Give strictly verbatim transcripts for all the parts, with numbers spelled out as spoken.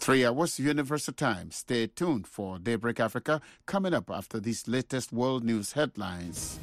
Three hours Universal Time. Stay tuned for Daybreak Africa coming up after these latest world news headlines.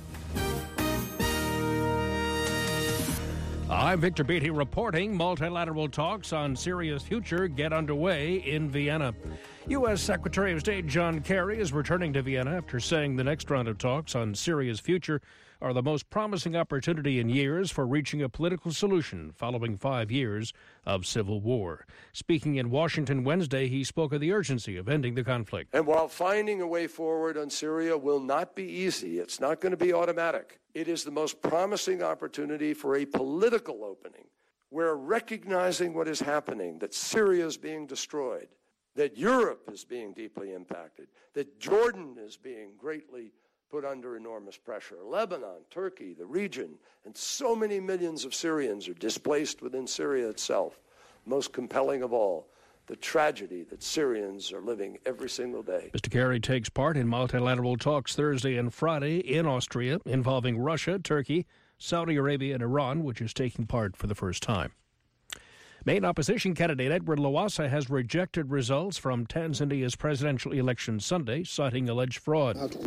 I'm Victor Beatty reporting. Multilateral talks on Syria's future get underway in Vienna. U S. Secretary of State John Kerry is returning to Vienna after saying the next round of talks on Syria's future are the most promising opportunity in years for reaching a political solution following five years of civil war. Speaking in Washington Wednesday, he spoke of the urgency of ending the conflict. And while finding a way forward on Syria will not be easy, it's not going to be automatic. It is the most promising opportunity for a political opening where recognizing what is happening, that Syria is being destroyed, that Europe is being deeply impacted, that Jordan is being greatly put under enormous pressure, Lebanon, Turkey, the region, and so many millions of Syrians are displaced within Syria itself. Most compelling of all, the tragedy that Syrians are living every single day. Mister Kerry takes part in multilateral talks Thursday and Friday in Austria involving Russia, Turkey, Saudi Arabia, and Iran, which is taking part for the first time. Main opposition candidate Edward Lowassa has rejected results from Tanzania's presidential election Sunday, citing alleged fraud. At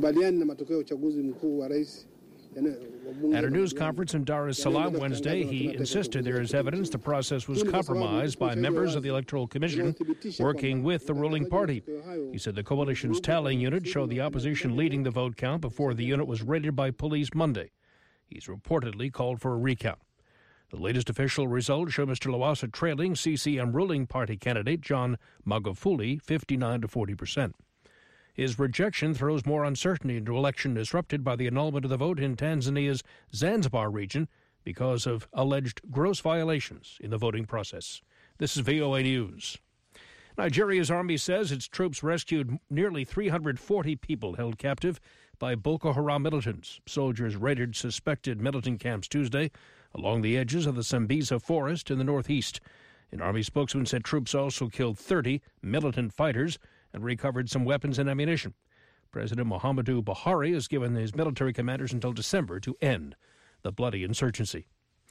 a news conference in Dar es Salaam Wednesday, he insisted there is evidence the process was compromised by members of the Electoral Commission working with the ruling party. He said the coalition's tallying unit showed the opposition leading the vote count before the unit was raided by police Monday. He's reportedly called for a recount. The latest official results show Mister Lowassa trailing C C M ruling party candidate John Magufuli fifty-nine to forty percent. His rejection throws more uncertainty into an election disrupted by the annulment of the vote in Tanzania's Zanzibar region because of alleged gross violations in the voting process. This is V O A News. Nigeria's army says its troops rescued nearly three hundred forty people held captive by Boko Haram militants. Soldiers raided suspected militant camps Tuesday along the edges of the Sambisa forest in the northeast. An army spokesman said troops also killed thirty militant fighters and recovered some weapons and ammunition. President Muhammadu Buhari has given his military commanders until December to end the bloody insurgency.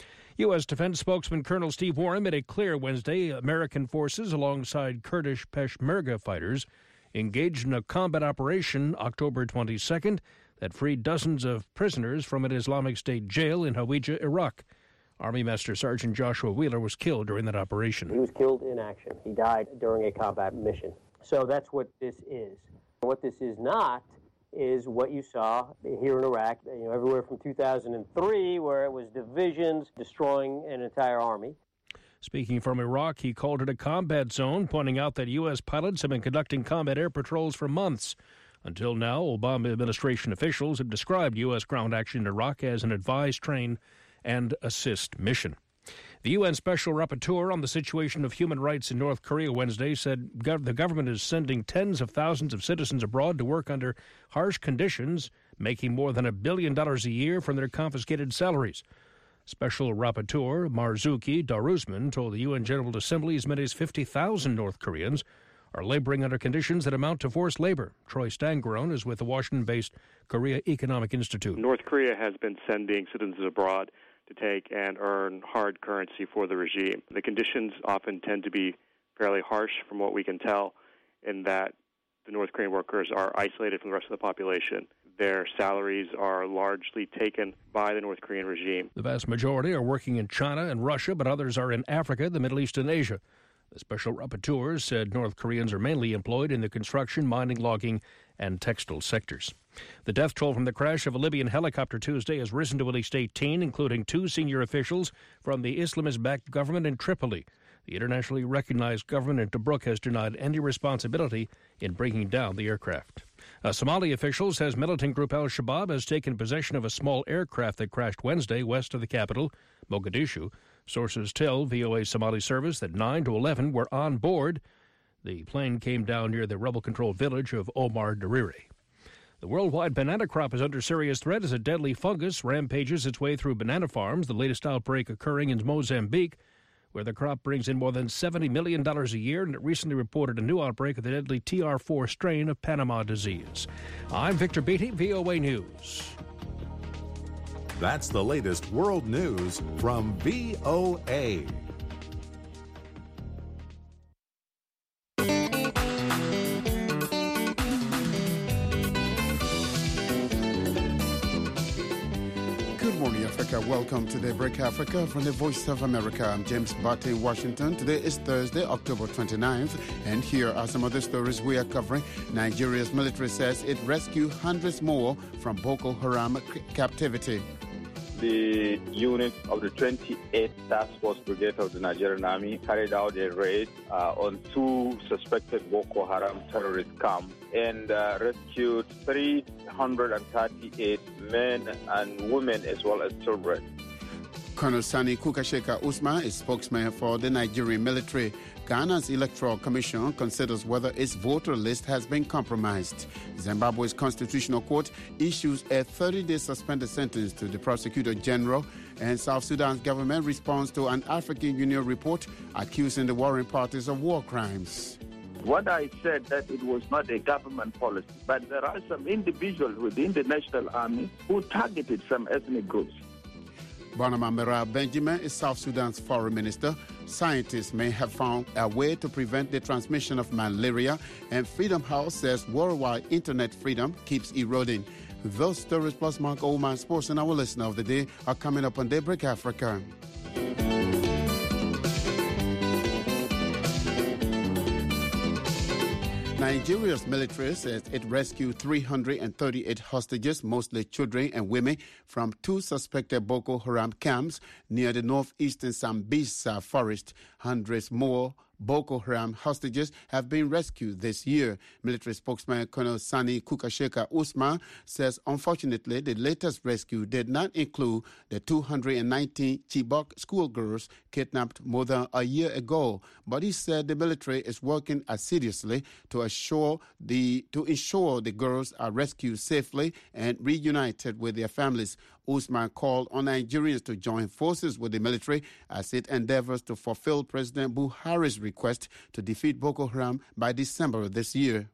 U S. Defense spokesman Colonel Steve Warren made it clear Wednesday American forces alongside Kurdish Peshmerga fighters engaged in a combat operation October twenty-second that freed dozens of prisoners from an Islamic State jail in Hawija, Iraq. Army Master Sergeant Joshua Wheeler was killed during that operation. He was killed in action. He died during a combat mission. So that's what this is. What this is not is what you saw here in Iraq, you know, everywhere from two thousand three, where it was divisions destroying an entire army. Speaking from Iraq, he called it a combat zone, pointing out that U S pilots have been conducting combat air patrols for months. Until now, Obama administration officials have described U S ground action in Iraq as an advise, train, and assist mission. The U N Special Rapporteur on the situation of human rights in North Korea Wednesday said gov- the government is sending tens of thousands of citizens abroad to work under harsh conditions, making more than a billion dollars a year from their confiscated salaries. Special Rapporteur Marzuki Darusman told the U N General Assembly as many as fifty thousand North Koreans are laboring under conditions that amount to forced labor. Troy Stangarone is with the Washington-based Korea Economic Institute. North Korea has been sending citizens abroad to take and earn hard currency for the regime. The conditions often tend to be fairly harsh from what we can tell, in that the North Korean workers are isolated from the rest of the population. Their salaries are largely taken by the North Korean regime. The vast majority are working in China and Russia, but others are in Africa, the Middle East, and Asia. The Special Rapporteur said North Koreans are mainly employed in the construction, mining, logging, and textile sectors. The death toll from the crash of a Libyan helicopter Tuesday has risen to at least eighteen, including two senior officials from the Islamist-backed government in Tripoli. The internationally recognized government in Tobruk has denied any responsibility in bringing down the aircraft. A Somali official says militant group al-Shabaab has taken possession of a small aircraft that crashed Wednesday west of the capital, Mogadishu. Sources tell V O A Somali service that nine to eleven were on board. The plane came down near the rebel-controlled village of Omar Dariri. The worldwide banana crop is under serious threat as a deadly fungus rampages its way through banana farms, the latest outbreak occurring in Mozambique, where the crop brings in more than seventy million dollars a year, and it recently reported a new outbreak of the deadly T R four strain of Panama disease. I'm Victor Beatty, V O A News. That's the latest world news from V O A. America. Welcome to Daybreak Africa from the Voice of America. I'm James Barty in Washington. Today is Thursday, October twenty-ninth, and here are some of the stories we are covering. Nigeria's military says it rescued hundreds more from Boko Haram c- captivity. The unit of the twenty-eighth Task Force Brigade of the Nigerian Army carried out a raid uh, on two suspected Boko Haram terrorist camps and uh, rescued three hundred thirty-eight men and women as well as children. Colonel Sani Kukasheka Usman is spokesman for the Nigerian military. Ghana's Electoral Commission considers whether its voter list has been compromised. Zimbabwe's Constitutional Court issues a thirty-day suspended sentence to the Prosecutor General, and South Sudan's government responds to an African Union report accusing the warring parties of war crimes. What I said that it was not a government policy, but there are some individuals within the National Army who targeted some ethnic groups. Barnaba Mera Benjamin is South Sudan's foreign minister. Scientists may have found a way to prevent the transmission of malaria, and Freedom House says worldwide internet freedom keeps eroding. Those stories plus Mark Oldman Sports and our listener of the day are coming up on Daybreak Africa. Nigeria's military says it rescued three hundred thirty-eight hostages, mostly children and women, from two suspected Boko Haram camps near the northeastern Sambisa forest. Hundreds more Boko Haram hostages have been rescued this year. Military spokesman Colonel Sani Kukasheka Usman says, unfortunately, the latest rescue did not include the two hundred nineteen Chibok schoolgirls kidnapped more than a year ago. But he said the military is working assiduously to assure the to ensure the girls are rescued safely and reunited with their families. Usman called on Nigerians to join forces with the military as it endeavors to fulfill President Buhari's request to defeat Boko Haram by December of this year.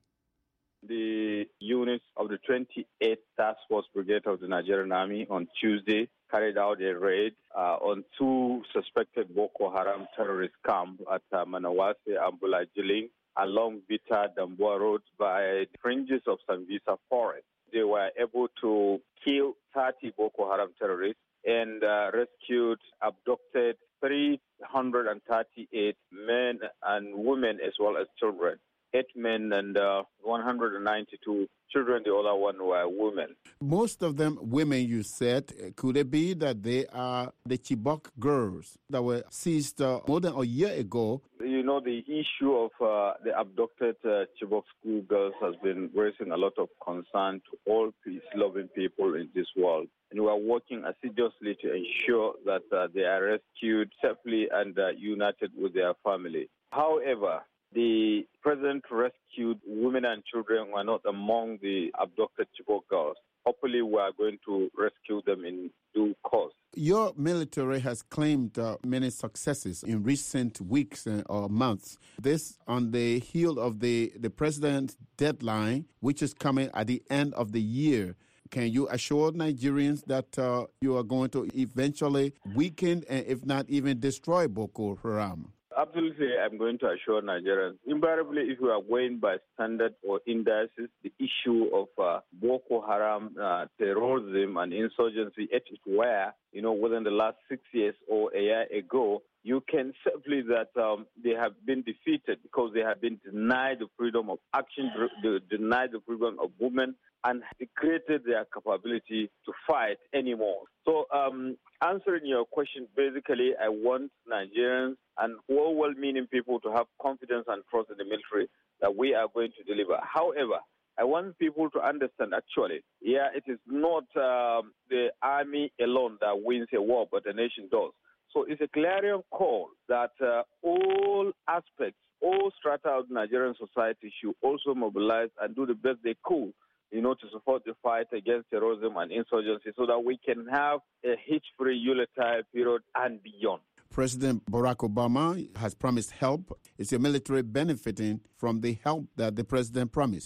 The units of the twenty-eighth Task Force Brigade of the Nigerian Army on Tuesday carried out a raid uh, on two suspected Boko Haram terrorist camps at uh, Manawase and Bulajiling along Bita Damboa Road by the fringes of Sambisa Forest. They were able to kill thirty Boko Haram terrorists and uh, rescued, abducted three hundred thirty-eight men and women as well as children. Eight men and uh, one hundred ninety-two children, the other one were women. Most of them women, you said. Could it be that they are the Chibok girls that were seized uh, more than a year ago? You know, the issue of uh, the abducted uh, Chibok schoolgirls has been raising a lot of concern to all peace-loving people in this world. And we are working assiduously to ensure that uh, they are rescued safely and uh, united with their family. However, the president rescued women and children were not among the abducted Chibok girls. Hopefully, we are going to rescue them in due course. Your military has claimed uh, many successes in recent weeks uh, or months. This on the heel of the, the president's deadline, which is coming at the end of the year. Can you assure Nigerians that uh, you are going to eventually weaken and if not even destroy Boko Haram? Absolutely, I'm going to assure Nigerians. Invariably, if we are going by standard or indices, the issue of uh, Boko Haram uh, terrorism and insurgency at its where, you know, within the last six years or a year ago, you can say that um, they have been defeated because they have been denied the freedom of action, denied the freedom of movement, and created their capability to fight anymore. So um, answering your question, basically, I want Nigerians and all well-meaning people to have confidence and trust in the military that we are going to deliver. However, I want people to understand, actually, yeah, it is not um, the army alone that wins a war, but the nation does. So it's a clarion call that uh, all aspects, all strata of Nigerian society should also mobilize and do the best they could, you know, to support the fight against terrorism and insurgency so that we can have a hitch-free unitary period and beyond. President Barack Obama has promised help. Is your military benefiting from the help that the president promised?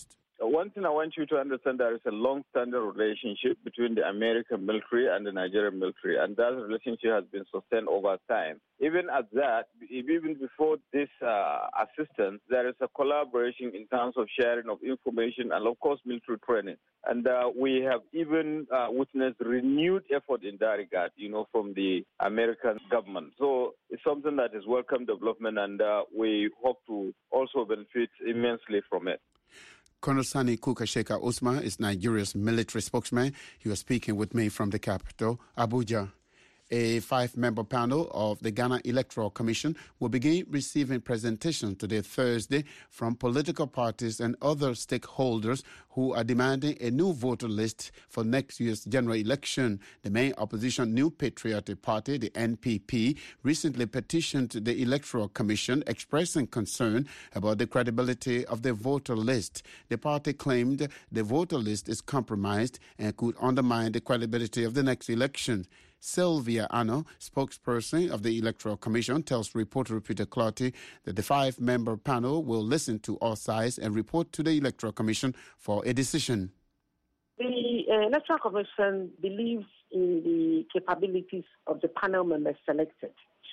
One thing I want you to understand, there is a long-standing relationship between the American military and the Nigerian military, and that relationship has been sustained over time. Even at that, even before this uh, assistance, there is a collaboration in terms of sharing of information and, of course, military training. And uh, we have even uh, witnessed renewed effort in that regard, you know, from the American government. So it's something that is welcome development, and uh, we hope to also benefit immensely from it. Colonel Sani Kukasheka Usman is Nigeria's military spokesman. He was speaking with me from the capital, Abuja. A five-member panel of the Ghana Electoral Commission will begin receiving presentations today, Thursday, from political parties and other stakeholders who are demanding a new voter list for next year's general election. The main opposition New Patriotic Party, the N P P, recently petitioned the Electoral Commission expressing concern about the credibility of the voter list. The party claimed the voter list is compromised and could undermine the credibility of the next election. Sylvia Ano, spokesperson of the Electoral Commission, tells reporter Peter Clotty that the five-member panel will listen to all sides and report to the Electoral Commission for a decision. The uh, Electoral Commission believes in the capabilities of the panel members selected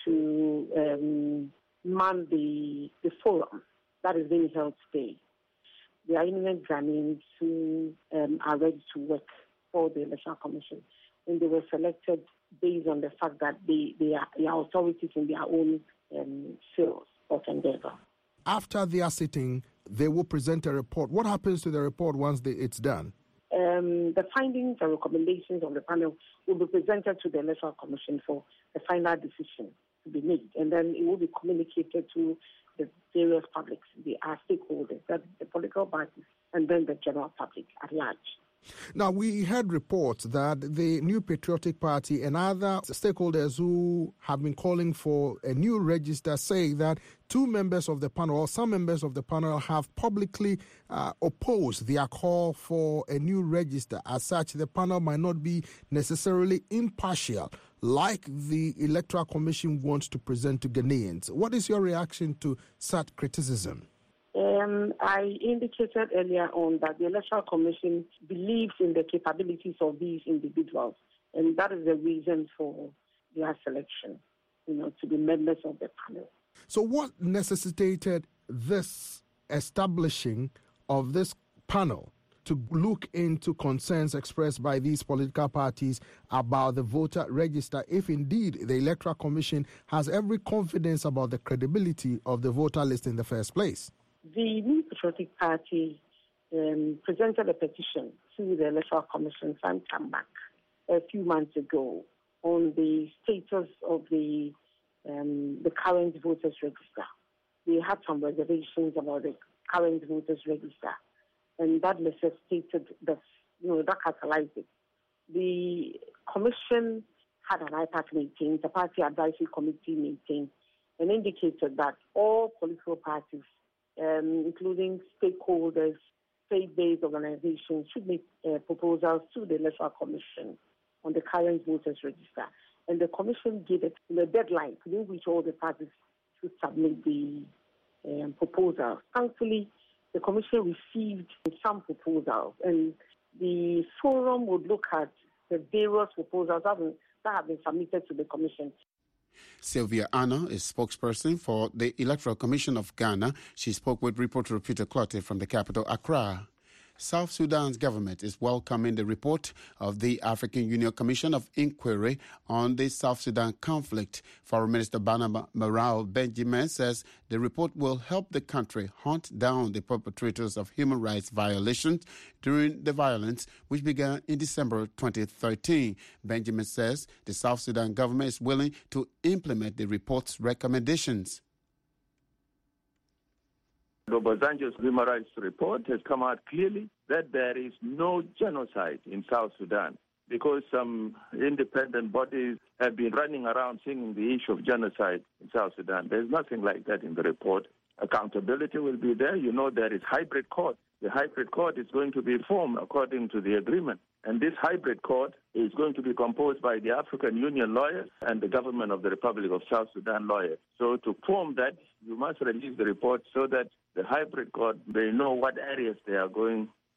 to um, man the, the forum that is being held today. They are eminent Ghanaians who um, are ready to work for the Electoral Commission. And they were selected based on the fact that they, they, are, they are authorities in their own um, fields of endeavor. After their sitting, they will present a report. What happens to the report once they, it's done? Um, the findings and recommendations of the panel will be presented to the Electoral Commission for a final decision to be made. And then it will be communicated to the various publics, the our stakeholders, that the political parties, and then the general public at large. Now, we heard reports that the New Patriotic Party and other stakeholders who have been calling for a new register say that two members of the panel, or some members of the panel, have publicly uh, opposed their call for a new register. As such, the panel might not be necessarily impartial, like the Electoral Commission wants to present to Ghanaians. What is your reaction to such criticism? Um, I indicated earlier on that the Electoral Commission believes in the capabilities of these individuals, and that is the reason for their selection, you know, to be members of the panel. So what necessitated this establishing of this panel to look into concerns expressed by these political parties about the voter register, if indeed the Electoral Commission has every confidence about the credibility of the voter list in the first place? The New Patriotic Party um, presented a petition to the Electoral Commission some time back, a few months ago, on the status of the um, the current voters register. They had some reservations about the current voters register, and that necessitated that, you know, that catalyzed it. The Commission had an I PAC meeting, the Party Advisory Committee meeting, and indicated that all political parties, Um, including stakeholders, faith-based organizations, should make uh, proposals to the Electoral Commission on the current voters register. And the Commission gave it a deadline within which all the parties should submit the um, proposals. Thankfully, the Commission received some proposals, and the forum would look at the various proposals that have been, that have been submitted to the Commission. Sylvia Anna is spokesperson for the Electoral Commission of Ghana. She spoke with reporter Peter Clotty from the capital, Accra. South Sudan's government is welcoming the report of the African Union Commission of Inquiry on the South Sudan conflict. Foreign Minister Barnaba Marao Benjamin says the report will help the country hunt down the perpetrators of human rights violations during the violence which began in December twenty thirteen. Benjamin says the South Sudan government is willing to implement the report's recommendations. Obasanjo's human rights report has come out clearly that there is no genocide in South Sudan, because some independent bodies have been running around singing the issue of genocide in South Sudan. There's nothing like that in the report. Accountability will be there. You know, there is hybrid court. The hybrid court is going to be formed according to the agreement. And this hybrid court is going to be composed by the African Union lawyers and the government of the Republic of South Sudan lawyers. So to form that, you must release the report so that the hybrid court, they know what areas they are going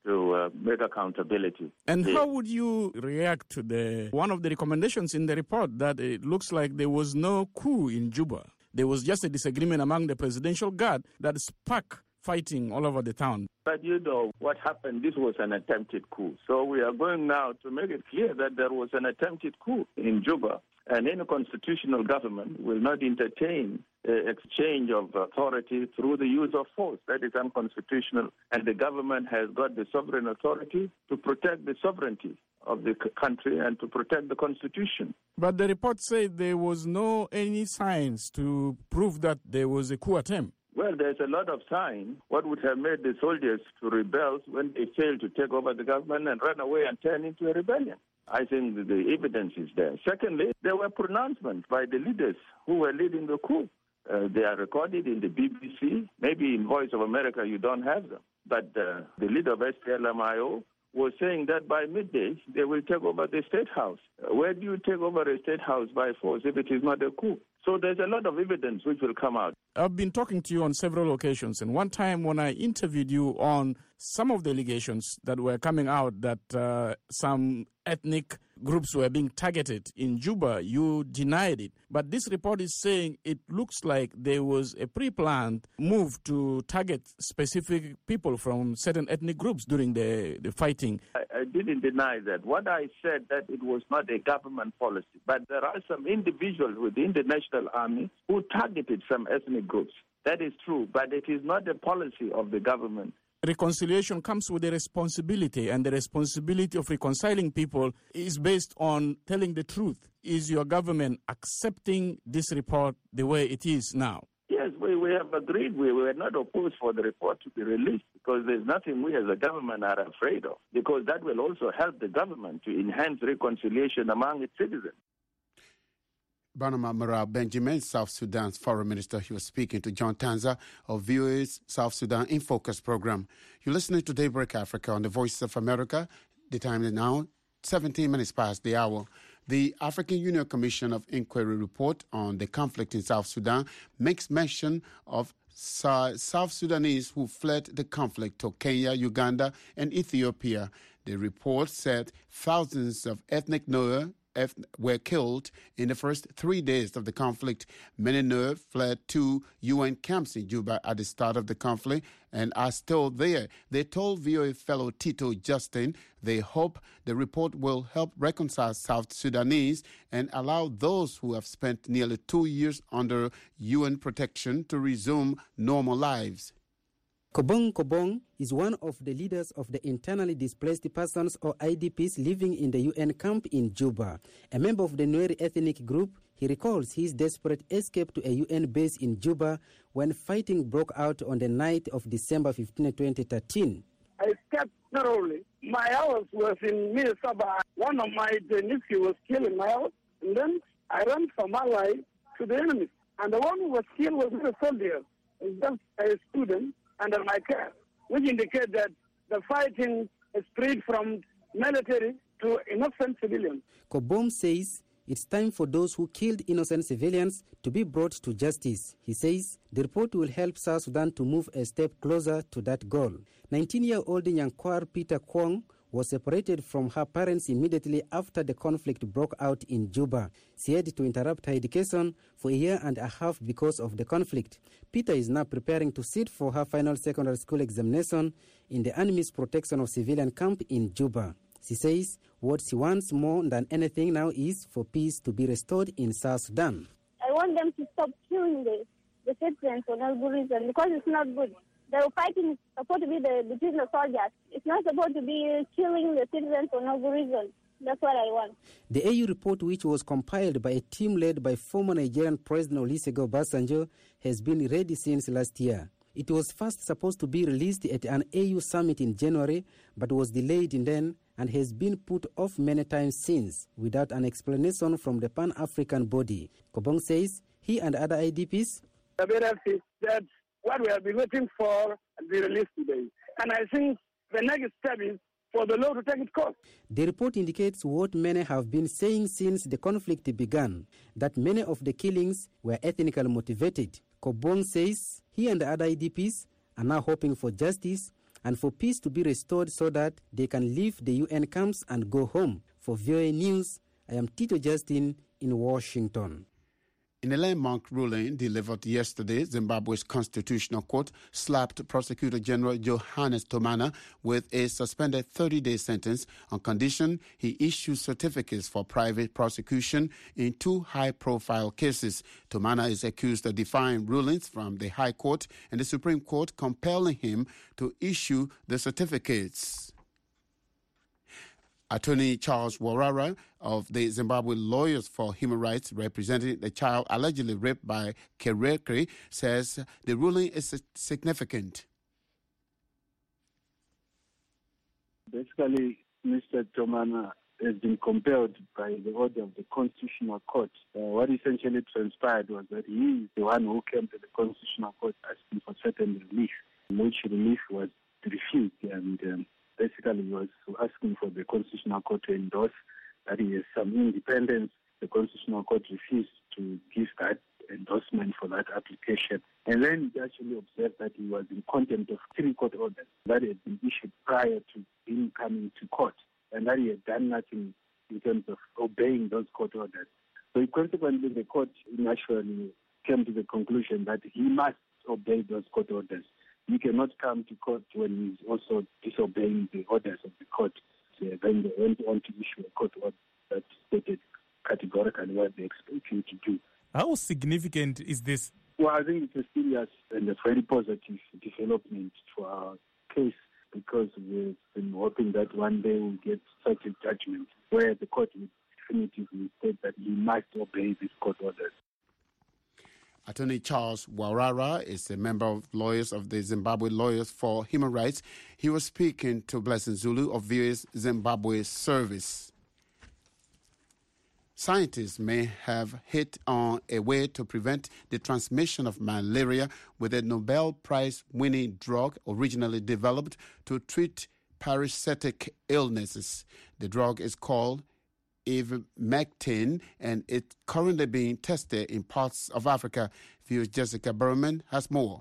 to uh, make accountability. And yeah. how would you react to the one of the recommendations in the report that it looks like there was no coup in Juba? There was just a disagreement among the presidential guard that sparked fighting all over the town. But you know what happened, this was an attempted coup. So we are going now to make it clear that there was an attempted coup in Juba, and any constitutional government will not entertain uh, exchange of authority through the use of force. That is unconstitutional, and the government has got the sovereign authority to protect the sovereignty of the c- country and to protect the constitution. But the report said there was no any signs to prove that there was a coup attempt. Well, there's a lot of signs. What would have made the soldiers to rebel when they failed to take over the government and run away and turn into a rebellion? I think the, the evidence is there. Secondly, there were pronouncements by the leaders who were leading the coup. Uh, they are recorded in the B B C. Maybe in Voice of America you don't have them. But uh, the leader of S P L M I O was saying that by midday they will take over the State House. Uh, where do you take over a State House by force if it is not a coup? So there's a lot of evidence which will come out. I've been talking to you on several occasions, and one time when I interviewed you on some of the allegations that were coming out that uh, some ethnic groups were being targeted in Juba, you denied it. But this report is saying it looks like there was a pre-planned move to target specific people from certain ethnic groups during the, the fighting. I, I didn't deny that. What I said that it was not a government policy, but there are some individuals within the National Army who targeted some ethnic groups. That is true, but it is not a policy of the government. Reconciliation comes with a responsibility, and the responsibility of reconciling people is based on telling the truth. Is your government accepting this report the way it is now? Yes, we, we have agreed. We were not opposed for the report to be released because there's nothing we as a government are afraid of, because that will also help the government to enhance reconciliation among its citizens. Barnaba Mara Benjamin, South Sudan's foreign minister, he was speaking to John Tanza of V O A's South Sudan in Focus program. You're listening to Daybreak Africa on the Voice of America. The time is now seventeen minutes past the hour. The African Union Commission of Inquiry report on the conflict in South Sudan makes mention of South Sudanese who fled the conflict to Kenya, Uganda, and Ethiopia. The report said thousands of ethnic Nuer were killed in the first three days of the conflict. Many Nuer fled to U N camps in Juba at the start of the conflict and are still there. They told V O A fellow Tito Justin they hope the report will help reconcile South Sudanese and allow those who have spent nearly two years under U N protection to resume normal lives. Kobong Kobong is one of the leaders of the internally displaced persons or I D Ps living in the U N camp in Juba. A member of the Nuer ethnic group, he recalls his desperate escape to a U N base in Juba when fighting broke out on the night of December fifteenth, twenty thirteen. I escaped thoroughly. My house was in Mirsaba. One of my nephews was killed in my house, and then I ran from Ally to the enemy. And the one who was killed was not a soldier, it was just a student under my care, which indicates that the fighting is spread from military to innocent civilians. Kobom says it's time for those who killed innocent civilians to be brought to justice. He says the report will help South Sudan to move a step closer to that goal. nineteen-year-old Nyankwar Peter Kwong was separated from her parents immediately after the conflict broke out in Juba. She had to interrupt her education for a year and a half because of the conflict. Peter is now preparing to sit for her final secondary school examination in the enemy's protection of civilian camp in Juba. She says what she wants more than anything now is for peace to be restored in South Sudan. I want them to stop killing the, the citizens for no good reason, because it's not good. The fighting is supposed to be the, between the soldiers. It's not supposed to be killing the citizens for no good reason. That's what I want. The A U report, which was compiled by a team led by former Nigerian President Olusegun Obasanjo, has been ready since last year. It was first supposed to be released at an A U summit in January, but was delayed in then and has been put off many times since, without an explanation from the Pan-African body. Kobong says he and other I D Ps... that what we have been waiting for will be released today. And I think the next step is for the law to take its course. The report indicates what many have been saying since the conflict began, that many of the killings were ethnically motivated. Kobong says he and the other I D Ps are now hoping for justice and for peace to be restored so that they can leave the U N camps and go home. For V O A News, I am Tito Justin in Washington. In a landmark ruling delivered yesterday, Zimbabwe's Constitutional Court slapped Prosecutor General Johannes Tomana with a suspended thirty-day sentence on condition he issues certificates for private prosecution in two high-profile cases. Tomana is accused of defying rulings from the High Court and the Supreme Court, compelling him to issue the certificates. Attorney Charles Warara of the Zimbabwe Lawyers for Human Rights, representing the child allegedly raped by Kerekre, says the ruling is significant. Basically, Mister Tomana has been compelled by the order of the Constitutional Court. Uh, what essentially transpired was that he is the one who came to the Constitutional Court asking for certain relief, which relief was refused, and um, basically he was asking for the Constitutional Court to endorse that he has some independence. The Constitutional Court refused to give that endorsement for that application. And then he actually observed that he was in contempt of three court orders that had been issued prior to him coming to court, and that he had done nothing in terms of obeying those court orders. So consequently, the court naturally came to the conclusion that he must obey those court orders. You cannot come to court when he's also disobeying the orders of the court. So then they went on to issue a court order that stated categorically what they expect you to do. How significant is this? Well, I think it's a serious and a very positive development for our case, because we've been hoping that one day we'll get such a judgment where the court will definitively state that he must obey these court orders. Attorney Charles Warara is a member of Lawyers of the Zimbabwe Lawyers for Human Rights. He was speaking to Blessing Zulu of V O A's Zimbabwe service. Scientists may have hit on a way to prevent the transmission of malaria with a Nobel Prize-winning drug originally developed to treat parasitic illnesses. The drug is called ivermectin, and it's currently being tested in parts of Africa. V O A's Jessica Berman has more.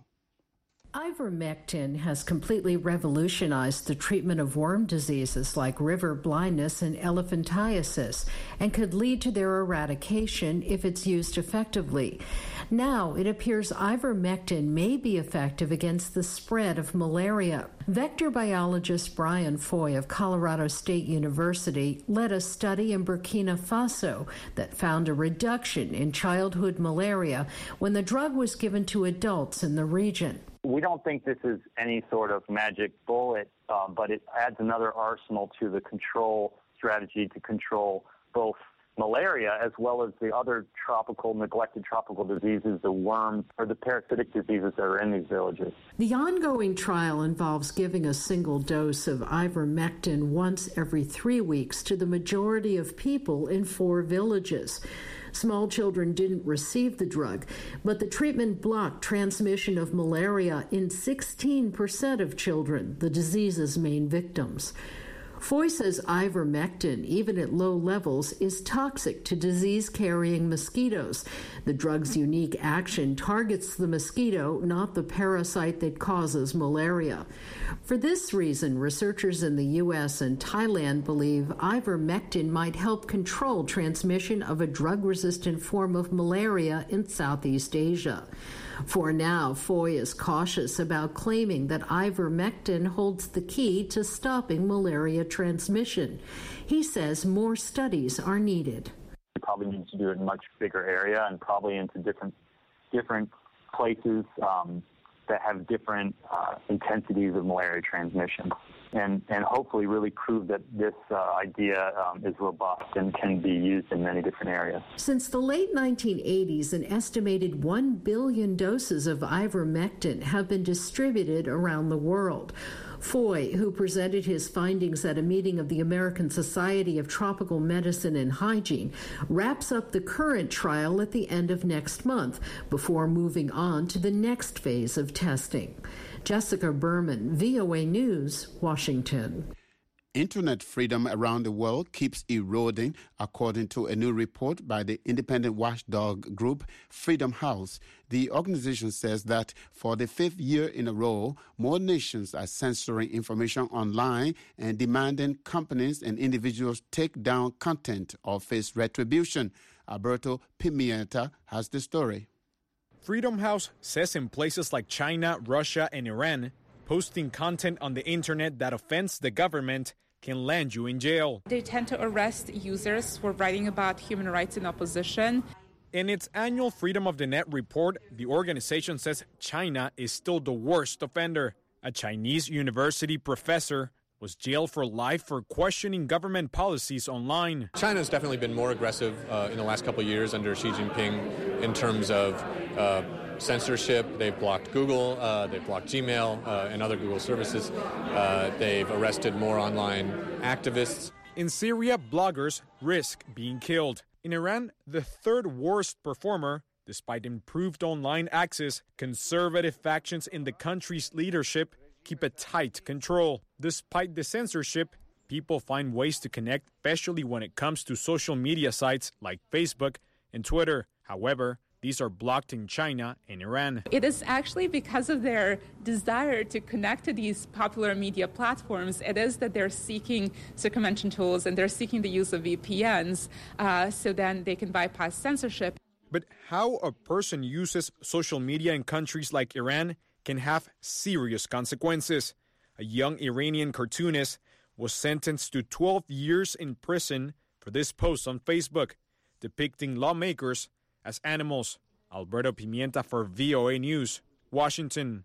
Ivermectin has completely revolutionized the treatment of worm diseases like river blindness and elephantiasis, and could lead to their eradication if it's used effectively. Now, it appears ivermectin may be effective against the spread of malaria. Vector biologist Brian Foy of Colorado State University led a study in Burkina Faso that found a reduction in childhood malaria when the drug was given to adults in the region. We don't think this is any sort of magic bullet, um, but it adds another arsenal to the control strategy to control both malaria as well as the other tropical, neglected tropical diseases, the worm or the parasitic diseases that are in these villages. The ongoing trial involves giving a single dose of ivermectin once every three weeks to the majority of people in four villages. Small children didn't receive the drug, but the treatment blocked transmission of malaria in sixteen percent of children, the disease's main victims. Foy says ivermectin, even at low levels, is toxic to disease-carrying mosquitoes. The drug's unique action targets the mosquito, not the parasite that causes malaria. For this reason, researchers in the U S and Thailand believe ivermectin might help control transmission of a drug-resistant form of malaria in Southeast Asia. For now, Foy is cautious about claiming that ivermectin holds the key to stopping malaria transmission. He says more studies are needed. We probably need to do it in a much bigger area and probably into different different places um, that have different uh, intensities of malaria transmission. And, and hopefully really prove that this uh, idea um, is robust and can be used in many different areas. Since the late nineteen eighties, an estimated one billion doses of ivermectin have been distributed around the world. Foy, who presented his findings at a meeting of the American Society of Tropical Medicine and Hygiene, wraps up the current trial at the end of next month before moving on to the next phase of testing. Jessica Berman, V O A News, Washington. Internet freedom around the world keeps eroding, according to a new report by the independent watchdog group Freedom House. The organization says that for the fifth year in a row, more nations are censoring information online and demanding companies and individuals take down content or face retribution. Alberto Pimienta has the story. Freedom House says in places like China, Russia, and Iran, posting content on the internet that offends the government can land you in jail. They tend to arrest users for writing about human rights in opposition. In its annual Freedom of the Net report, the organization says China is still the worst offender. A Chinese university professor was jailed for life for questioning government policies online. China's definitely been more aggressive uh, in the last couple of years under Xi Jinping in terms of uh, censorship. They've blocked Google, uh, they've blocked Gmail uh, and other Google services. Uh, they've arrested more online activists. In Syria, bloggers risk being killed. In Iran, the third worst performer, despite improved online access, conservative factions in the country's leadership keep a tight control. Despite the censorship, people find ways to connect, especially when it comes to social media sites like Facebook and Twitter. However, these are blocked in China and Iran. It is actually because of their desire to connect to these popular media platforms. It is that they're seeking circumvention tools and they're seeking the use of V P Ns uh, so then they can bypass censorship. But how a person uses social media in countries like Iran can have serious consequences. A young Iranian cartoonist was sentenced to twelve years in prison for this post on Facebook, depicting lawmakers as animals. Alberto Pimienta for V O A News, Washington.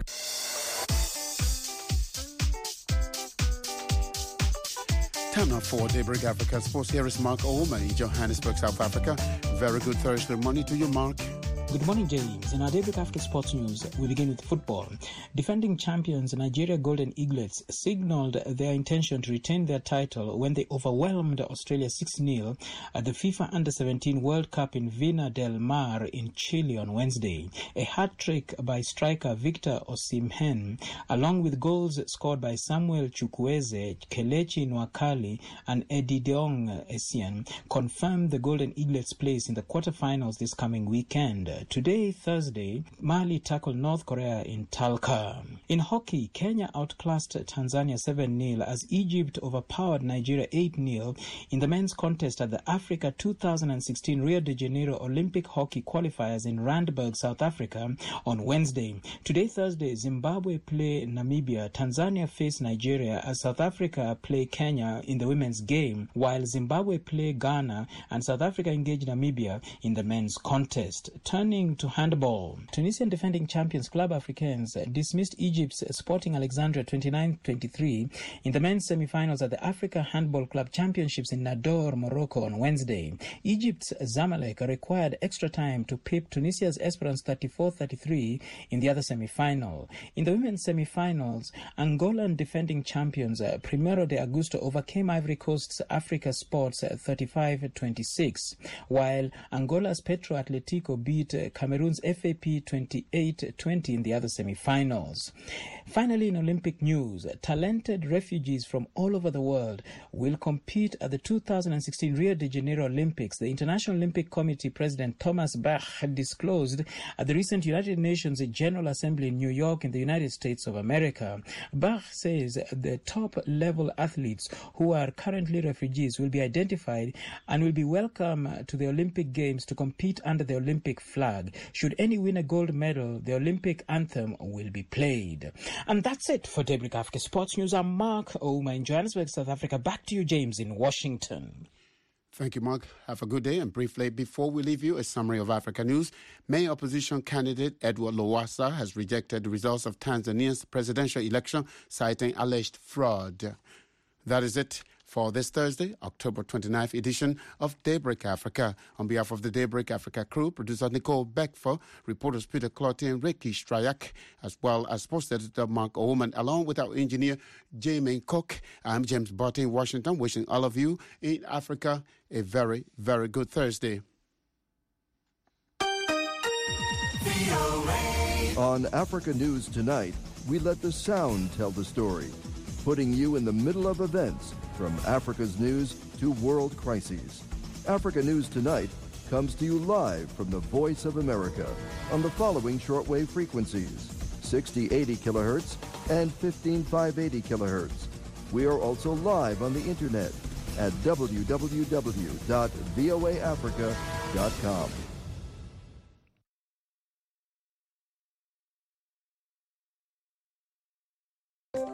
Time now for Daybreak Africa Sports. Here is Mark Ouma in Johannesburg, South Africa. Very good Thursday morning to you, Mark. Good morning, James. In our Daybreak Africa Sports News, we begin with football. Defending champions Nigeria Golden Eaglets signalled their intention to retain their title when they overwhelmed Australia six nil at the FIFA Under seventeen World Cup in Vina del Mar in Chile on Wednesday. A hat-trick by striker Victor Osimhen, along with goals scored by Samuel Chukwueze, Kelechi Nwakali, and Edideong Essien, confirmed the Golden Eaglets' place in the quarterfinals this coming weekend. Today, Thursday, Mali tackled North Korea in Talca. In hockey, Kenya outclassed Tanzania seven nil as Egypt overpowered Nigeria eight nil in the men's contest at the Africa two thousand sixteen Rio de Janeiro Olympic hockey qualifiers in Randburg, South Africa on Wednesday. Today, Thursday, Zimbabwe play Namibia, Tanzania face Nigeria as South Africa play Kenya in the women's game, while Zimbabwe play Ghana and South Africa engage Namibia in the men's contest. Turning to handball, Tunisian defending champions Club Africains dismissed Egypt's Sporting Alexandria twenty-nine twenty-three in the men's semi-finals at the Africa Handball Club Championships in Nador, Morocco on Wednesday. Egypt's Zamalek required extra time to pip Tunisia's Esperance thirty-four thirty-three in the other semi-final. In the women's semi-finals, Angolan defending champions Primero de Agosto overcame Ivory Coast's Africa Sports thirty-five twenty-six, while Angola's Petro Atletico beat Cameroon's F A P twenty-eight twenty in the other semi-finals. Finally, in Olympic news, talented refugees from all over the world will compete at the two thousand sixteen Rio de Janeiro Olympics. The International Olympic Committee President Thomas Bach disclosed at the recent United Nations General Assembly in New York in the United States of America. Bach says the top-level athletes who are currently refugees will be identified and will be welcome to the Olympic Games to compete under the Olympic flag. Should any win a gold medal, the Olympic anthem will be played. And that's it for Daybreak Africa Sports News. I'm Mark Ouma in Johannesburg, South Africa. Back to you, James, in Washington. Thank you, Mark. Have a good day. And briefly, before we leave you, a summary of Africa news. Main opposition candidate Edward Lowassa has rejected the results of Tanzania's presidential election, citing alleged fraud. That is it for this Thursday, October twenty-ninth edition of Daybreak Africa. On behalf of the Daybreak Africa crew, producer Nicole Beckford, reporters Peter Clottey and Ricky Strayak, as well as sports editor Mark Oman, along with our engineer Jamie Cook, I'm James Barty in Washington, wishing all of you in Africa a very, very good Thursday. On Africa News Tonight, we let the sound tell the story. putting you in the middle of events from Africa's news to world crises. Africa News Tonight comes to you live from the Voice of America on the following shortwave frequencies: sixty eighty kilohertz and fifteen five eighty kilohertz. We are also live on the internet at w w w dot v o a africa dot com.